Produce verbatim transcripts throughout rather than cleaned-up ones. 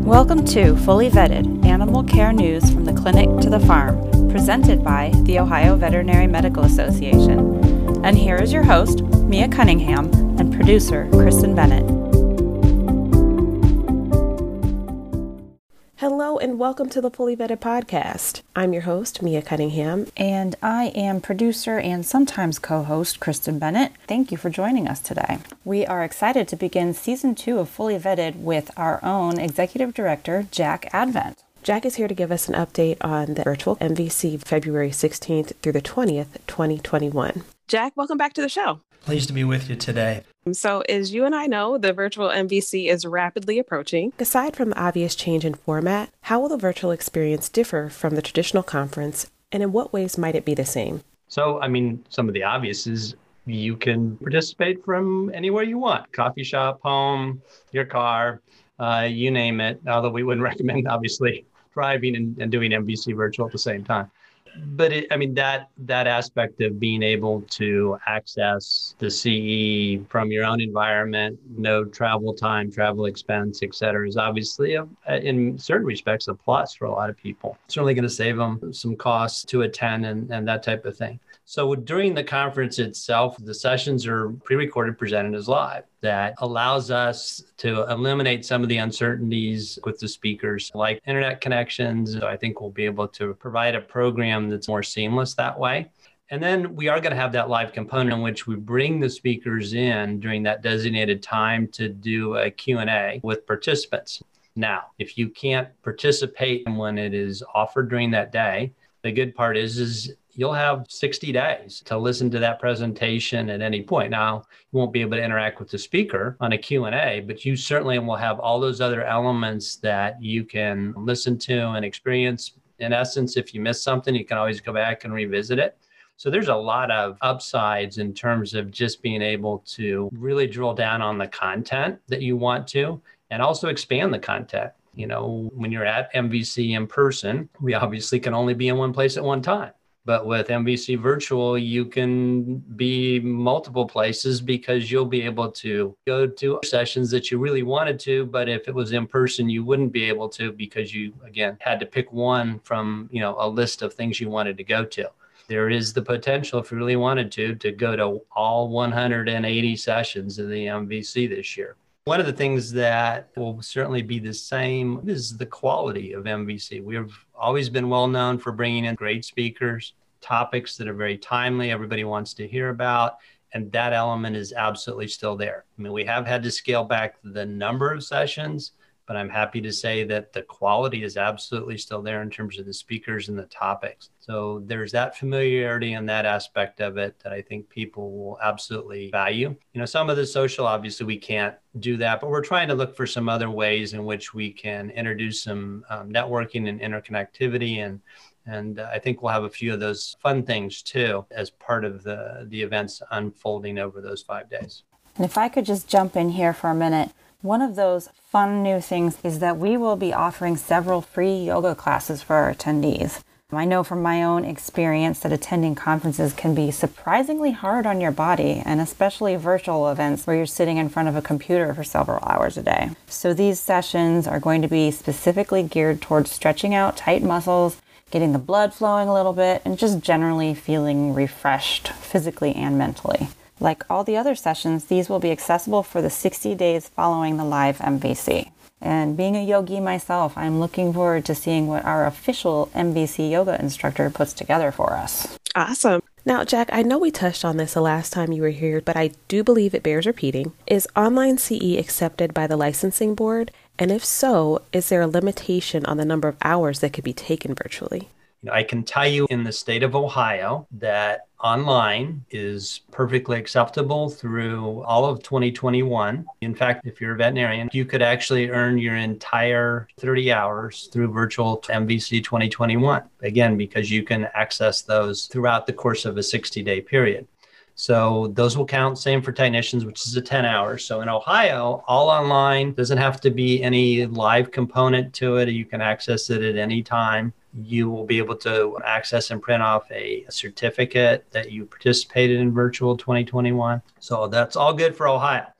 Welcome to Fully Vetted, Animal Care News from the Clinic to the Farm, presented by the Ohio Veterinary Medical Association. And here is your host, Mia Cunningham, and producer, Kristen Bennett. Hello and welcome to the Fully Vetted podcast. I'm your host, Mia Cunningham. And I am producer and sometimes co-host, Kristen Bennett. Thank you for joining us today. We are excited to begin season two of Fully Vetted with our own executive director, Jack Advent. Jack is here to give us an update on the virtual M V C February sixteenth through the twentieth, twenty twenty-one. Jack, welcome back to the show. Pleased to be with you today. So as you and I know, the virtual M V C is rapidly approaching. Aside from the obvious change in format, how will the virtual experience differ from the traditional conference, and in what ways might it be the same? So, I mean, some of the obvious is you can participate from anywhere you want. Coffee shop, home, your car, uh, you name it. Although we wouldn't recommend, obviously, driving and, and doing M V C virtual at the same time. But it, I mean, that that aspect of being able to access the C E from your own environment, no travel time, travel expense, et cetera, is obviously, a, in certain respects, a plus for a lot of people. Certainly going to save them some costs to attend and, and that type of thing. So during the conference itself, the sessions are pre-recorded, presented as live. That allows us to eliminate some of the uncertainties with the speakers, like internet connections. So I think we'll be able to provide a program that's more seamless that way. And then we are going to have that live component in which we bring the speakers in during that designated time to do a Q and A with participants. Now, if you can't participate when it is offered during that day, the good part is, is you'll have sixty days to listen to that presentation at any point. Now, you won't be able to interact with the speaker on a Q and A, but you certainly will have all those other elements that you can listen to and experience. In essence, if you miss something, you can always go back and revisit it. So there's a lot of upsides in terms of just being able to really drill down on the content that you want to, and also expand the content. You know, when you're at M V C in person, we obviously can only be in one place at one time. But with M V C virtual, you can be multiple places because you'll be able to go to sessions that you really wanted to. But if it was in person, you wouldn't be able to because you, again, had to pick one from, you know, a list of things you wanted to go to. There is the potential, if you really wanted to, to go to all one hundred eighty sessions of the M V C this year. One of the things that will certainly be the same is the quality of M V C. We've always been well known for bringing in great speakers, topics that are very timely, everybody wants to hear about, and that element is absolutely still there. I mean, we have had to scale back the number of sessions, but I'm happy to say that the quality is absolutely still there in terms of the speakers and the topics. So there's that familiarity and that aspect of it that I think people will absolutely value. You know, some of the social, obviously we can't do that, but we're trying to look for some other ways in which we can introduce some um, networking and interconnectivity. And And I think we'll have a few of those fun things too as part of the, the events unfolding over those five days. And if I could just jump in here for a minute, one of those fun new things is that we will be offering several free yoga classes for our attendees. I know from my own experience that attending conferences can be surprisingly hard on your body, and especially virtual events where you're sitting in front of a computer for several hours a day. So these sessions are going to be specifically geared towards stretching out tight muscles, getting the blood flowing a little bit, and just generally feeling refreshed physically and mentally. Like all the other sessions, these will be accessible for the sixty days following the live M V C. And being a yogi myself, I'm looking forward to seeing what our official M V C yoga instructor puts together for us. Awesome. Now, Jack, I know we touched on this the last time you were here, but I do believe it bears repeating. Is online C E accepted by the licensing board? And if so, is there a limitation on the number of hours that could be taken virtually? You know, I can tell you in the state of Ohio that online is perfectly acceptable through all of twenty twenty-one. In fact, if you're a veterinarian, you could actually earn your entire thirty hours through virtual M V C twenty twenty-one. Again, because you can access those throughout the course of a sixty-day period. So those will count. Same for technicians, which is a ten hours. So in Ohio, all online, doesn't have to be any live component to it. You can access it at any time. You will be able to access and print off a, a certificate that you participated in virtual twenty twenty-one. So that's all good for Ohio.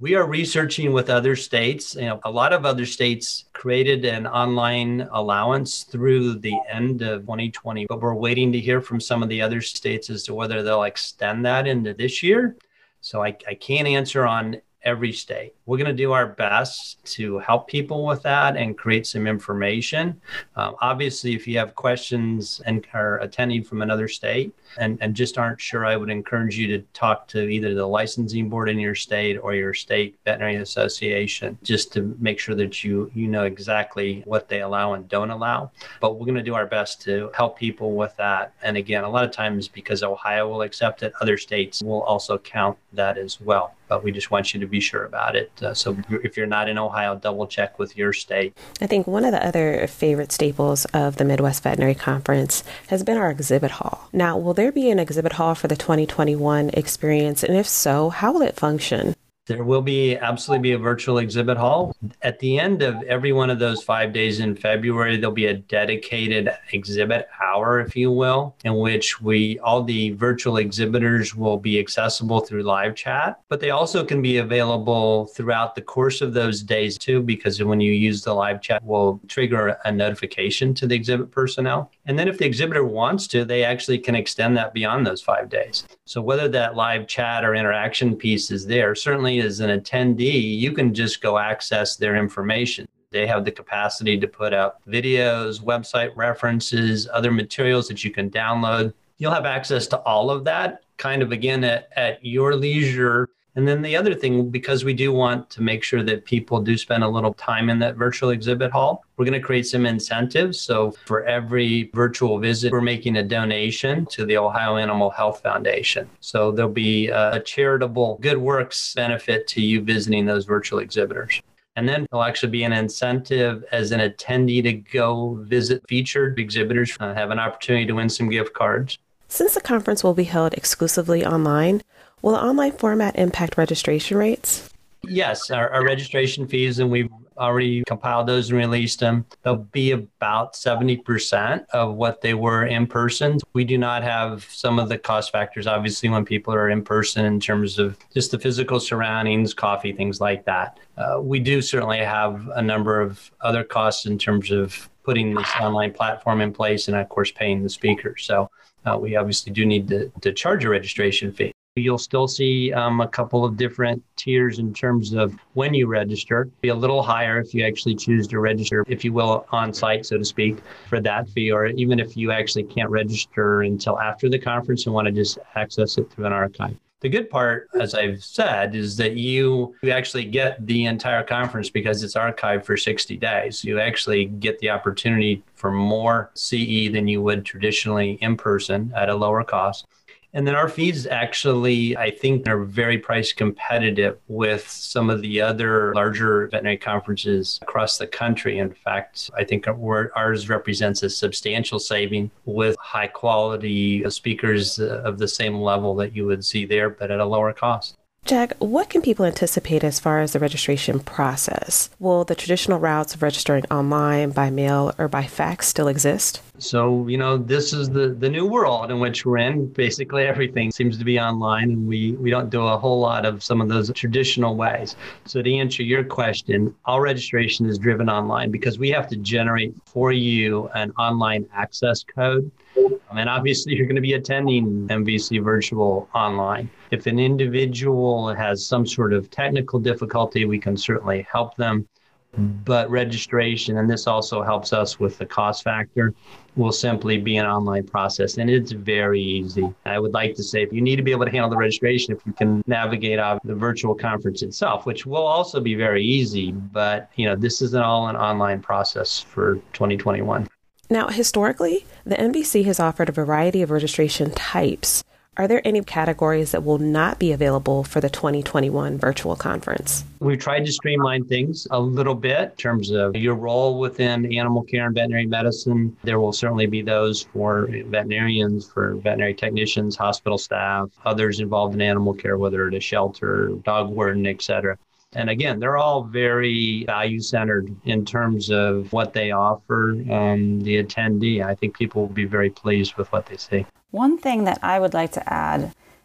We are researching with other states. You know, a lot of other states created an online allowance through the end of twenty twenty, but we're waiting to hear from some of the other states as to whether they'll extend that into this year. So I, I can't answer on every state. We're going to do our best to help people with that and create some information. Um, obviously, if you have questions and are attending from another state and, and just aren't sure, I would encourage you to talk to either the licensing board in your state or your state veterinary association, just to make sure that you, you know exactly what they allow and don't allow. But we're going to do our best to help people with that. And again, a lot of times because Ohio will accept it, other states will also count that as well. But we just want you to be sure about it. Uh, so if you're not in Ohio, double check with your state. I think one of the other favorite staples of the Midwest Veterinary Conference has been our exhibit hall. Now, will there be an exhibit hall for the twenty twenty-one experience? And if so, how will it function? There will be absolutely be a virtual exhibit hall. At the end of every one of those five days in February, there'll be a dedicated exhibit hour, if you will, in which we all the virtual exhibitors will be accessible through live chat, but they also can be available throughout the course of those days too, because when you use the live chat, will trigger a notification to the exhibit personnel. And then if the exhibitor wants to, they actually can extend that beyond those five days. So whether that live chat or interaction piece is there, certainly as an attendee, you can just go access their information. They have the capacity to put up videos, website references, other materials that you can download. You'll have access to all of that kind of, again, at, at your leisure. And then the other thing, because we do want to make sure that people do spend a little time in that virtual exhibit hall, we're going to create some incentives. So for every virtual visit, we're making a donation to the Ohio Animal Health Foundation. So there'll be a charitable good works benefit to you visiting those virtual exhibitors. And then there'll actually be an incentive as an attendee to go visit featured exhibitors, uh, have an opportunity to win some gift cards. Since the conference will be held exclusively online, will the online format impact registration rates? Yes, our, our registration fees, and we've already compiled those and released them. They'll be about seventy percent of what they were in person. We do not have some of the cost factors, obviously, when people are in person in terms of just the physical surroundings, coffee, things like that. Uh, we do certainly have a number of other costs in terms of putting this online platform in place and, of course, paying the speakers. So uh, we obviously do need to, to charge a registration fee. You'll still see um, a couple of different tiers in terms of when you register. Be a little higher if you actually choose to register, if you will, on site, so to speak, for that fee, or even if you actually can't register until after the conference and want to just access it through an archive. The good part, as I've said, is that you, you actually get the entire conference because it's archived for sixty days. You actually get the opportunity for more C E than you would traditionally in person at a lower cost. And then our fees actually, I think, are very price competitive with some of the other larger veterinary conferences across the country. In fact, I think ours represents a substantial saving with high quality speakers of the same level that you would see there, but at a lower cost. Jack, what can people anticipate as far as the registration process? Will the traditional routes of registering online, by mail, or by fax still exist? So, you know, this is the, the new world in which we're in. Basically, everything seems to be online, and we, we don't do a whole lot of some of those traditional ways. So to answer your question, all registration is driven online because we have to generate for you an online access code. And obviously, you're going to be attending M V C Virtual online. If an individual has some sort of technical difficulty, we can certainly help them. But registration, and this also helps us with the cost factor, will simply be an online process. And it's very easy. I would like to say if you need to be able to handle the registration, if you can navigate out the virtual conference itself, which will also be very easy. But, you know, this is an all an online process for twenty twenty-one. Now, historically, the N V C has offered a variety of registration types. Are there any categories that will not be available for the twenty twenty-one virtual conference? We've tried to streamline things a little bit in terms of your role within animal care and veterinary medicine. There will certainly be those for veterinarians, for veterinary technicians, hospital staff, others involved in animal care, whether at a shelter, dog warden, et cetera. And again, they're all very value-centered in terms of what they offer um, the attendee. I think people will be very pleased with what they see. One thing that I would like to add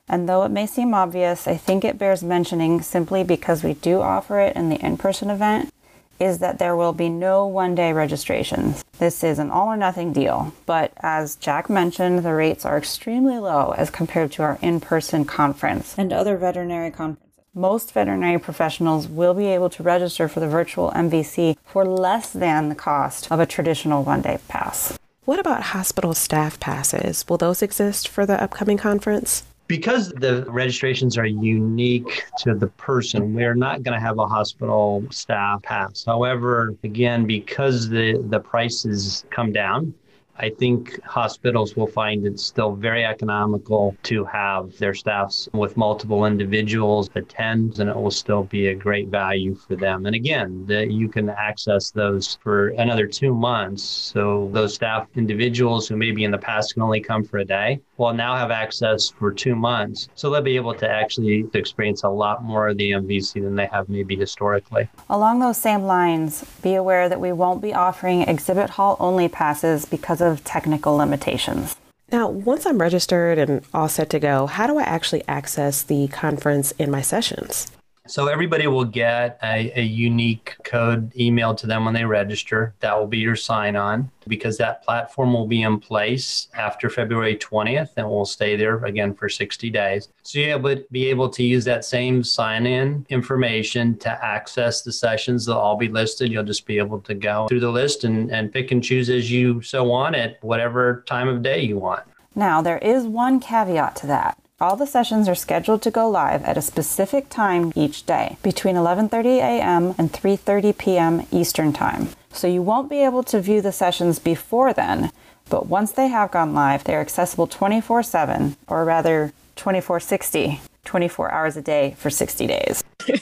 And though it may seem obvious, I think it bears mentioning simply because we do offer it in the in-person event, is that there will be no one-day registrations. This is an all-or-nothing deal, but as Jack mentioned, the rates are extremely low as compared to our in-person conference and other veterinary conferences. Most veterinary professionals will be able to register for the virtual M V C for less than the cost of a traditional one-day pass. What about hospital staff passes? Will those exist for the upcoming conference? Because the registrations are unique to the person, we're not going to have a hospital staff pass. However, again, because the, the prices come down, I think hospitals will find it still very economical to have their staffs with multiple individuals attend, and it will still be a great value for them. And again, the, you can access those for another two months. So those staff individuals who maybe in the past can only come for a day will now have access for two months. So they'll be able to actually experience a lot more of the M V C than they have maybe historically. Along those same lines, be aware that we won't be offering exhibit hall only passes because of technical limitations. Now, once I'm registered and all set to go, how do I actually access the conference in my sessions? So everybody will get a, a unique code emailed to them when they register. That will be your sign-on, because that platform will be in place after February twentieth and will stay there again for sixty days. So you'll be able to use that same sign-in information to access the sessions. They'll all be listed. You'll just be able to go through the list and, and pick and choose as you so want at whatever time of day you want. Now, there is one caveat to that. All the sessions are scheduled to go live at a specific time each day, between eleven thirty a.m. and three thirty p.m. Eastern Time. So you won't be able to view the sessions before then, but once they have gone live, they are accessible twenty-four seven, or rather twenty-four sixty, twenty-four hours a day for sixty days.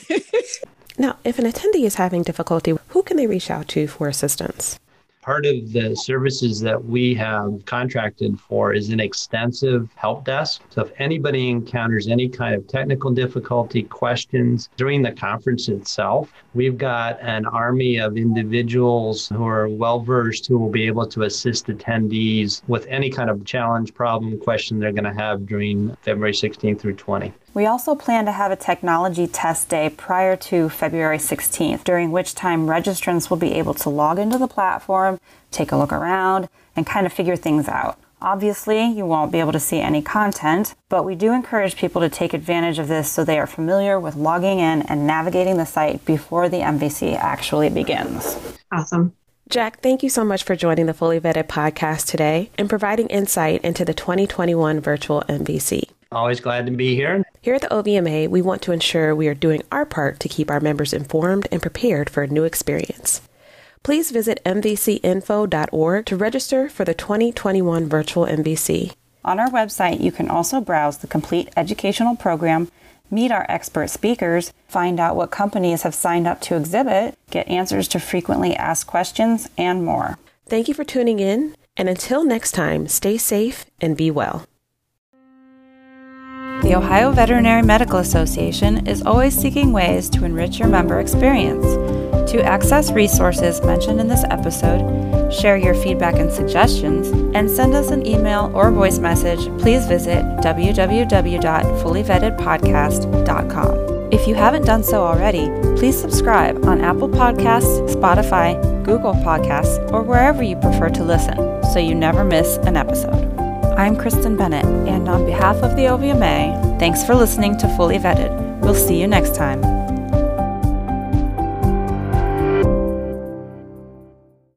Now, if an attendee is having difficulty, who can they reach out to for assistance? Part of the services that we have contracted for is an extensive help desk. So if anybody encounters any kind of technical difficulty, questions during the conference itself, we've got an army of individuals who are well-versed who will be able to assist attendees with any kind of challenge, problem, question they're going to have during February sixteenth through twentieth. We also plan to have a technology test day prior to February sixteenth, during which time registrants will be able to log into the platform, take a look around, and kind of figure things out. Obviously, you won't be able to see any content, but we do encourage people to take advantage of this so they are familiar with logging in and navigating the site before the M V C actually begins. Awesome. Jack, thank you so much for joining the Fully Vetted podcast today and providing insight into the twenty twenty-one virtual M V C. Always glad to be here. Here at the O V M A, we want to ensure we are doing our part to keep our members informed and prepared for a new experience. Please visit m v c info dot org to register for the twenty twenty-one virtual M V C. On our website, you can also browse the complete educational program, meet our expert speakers, find out what companies have signed up to exhibit, get answers to frequently asked questions, and more. Thank you for tuning in, and until next time, stay safe and be well. The Ohio Veterinary Medical Association is always seeking ways to enrich your member experience. To access resources mentioned in this episode, share your feedback and suggestions, and send us an email or voice message, please visit w w w dot fully vetted podcast dot com. If you haven't done so already, please subscribe on Apple Podcasts, Spotify, Google Podcasts, or wherever you prefer to listen, so you never miss an episode. I'm Kristen Bennett, and on behalf of the O V M A, thanks for listening to Fully Vetted. We'll see you next time.